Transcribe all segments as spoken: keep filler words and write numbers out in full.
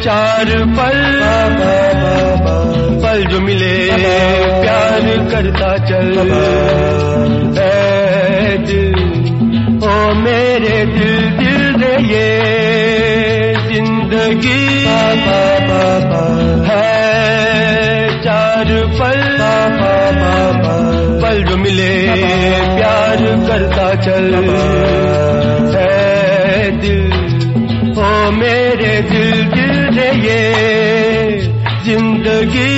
चार पल पल जो मिले प्यार करता चल। ऐ दिल ओ मेरे दिल दिल रे ये जिंदगी है चार पल पल जो मिले प्यार करता चल। ऐ दिल ओ मेरे दिल दिल रे ये जिंदगी।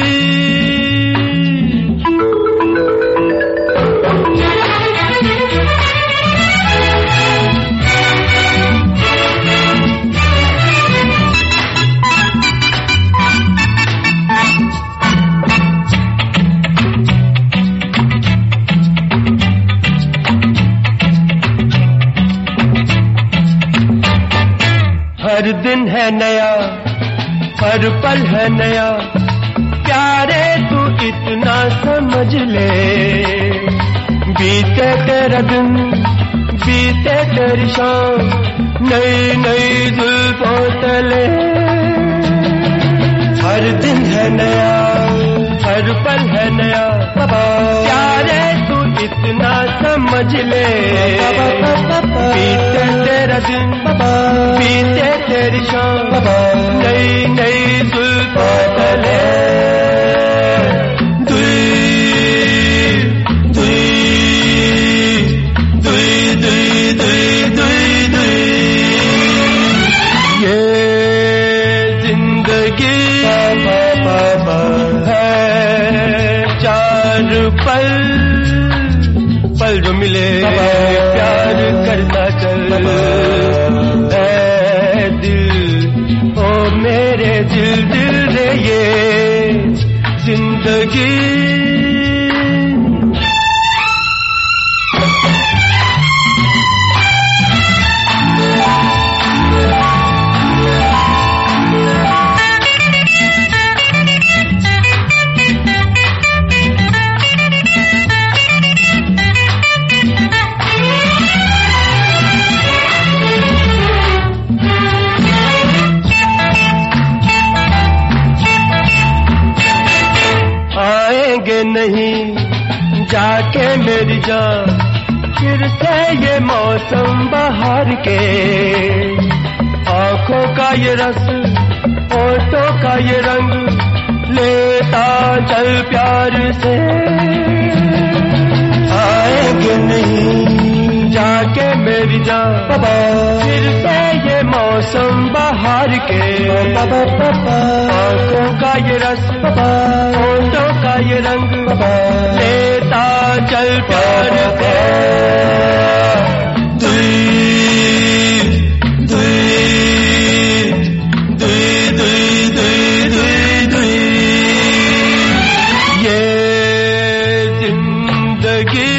हर दिन है नया हर पल है नया प्यारे तू इतना समझ ले। बीते तेरा दिन बीते तेरी शाम नई नई जुल्फों तले। हर दिन है नया हर पल है नया प्यारे तू इतना समझ ले। बीते तेरा दिन बीते तेरी शाम नई नई जुल्फों तले। पल पल जो मिले प्यार करता चल। ऐ दिल ओ मेरे दिल दिल रे ये जिंदगी। नहीं जाके मेरी जान फिर से ये मौसम बहार के। आंखों का ये रस होठों का ये रंग लेता चल प्यार से। आएंगे नहीं जाके मेरी जान फिर से ये मौसम बहार के। आंखों का ये रस होठों का ये रंग लेता चल प्यार से। दुई दुई दुई दुई दुई दुई दुई ये जिंदगी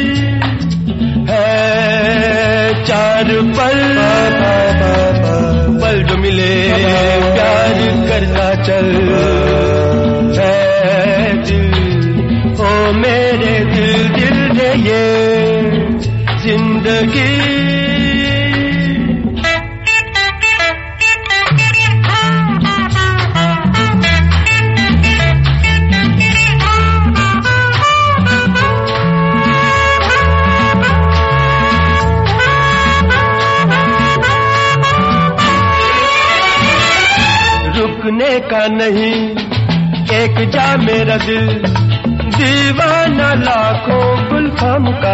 है चार पल पल जो मिले प्यार करता चल। है दिल ओ मेरे दिल दिल रे ये जिंदगी। रुकने का नहीं एक जा मेरा दिल दीवाना लाखों गुलफाम का।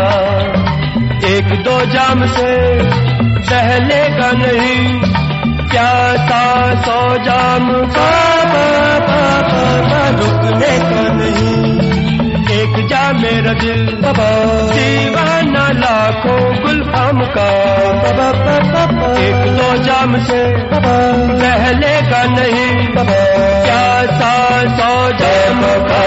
एक दो जाम से बहलेगा नहीं प्यासा सौ जाम का। रुकने का नहीं एक जा मेरा दिल दीवाना लाखों गुलफाम का। एक दो जाम से बहलेगा नहीं प्यासा सौ जाम का।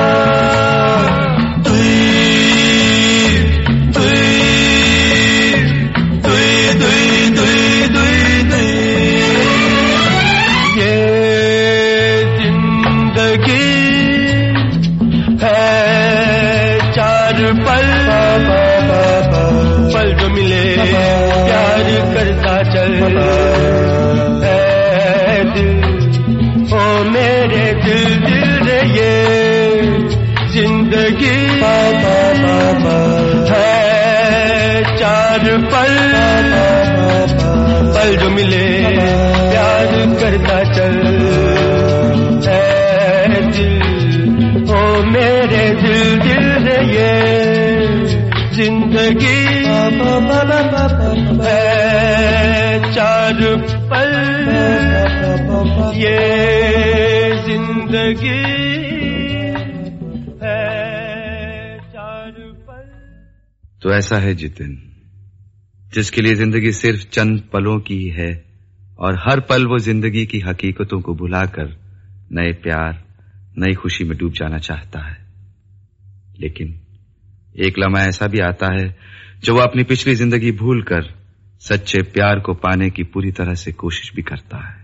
पल पल जो मिले प्यार करता चल। ऐ दिल जिंदगी है चार पल, पल जो मिले प्यार करता चल। है दिल ओ मेरे दिल दिल रे ये जिंदगी है चार पल, ये जिंदगी है चार पल। तो ऐसा है जितिन, जिसके लिए जिंदगी सिर्फ चंद पलों की है और हर पल वो जिंदगी की हकीकतों को भुलाकर नए प्यार नई खुशी में डूब जाना चाहता है। लेकिन एक लम्हा ऐसा भी आता है जो वो अपनी पिछली जिंदगी भूलकर सच्चे प्यार को पाने की पूरी तरह से कोशिश भी करता है।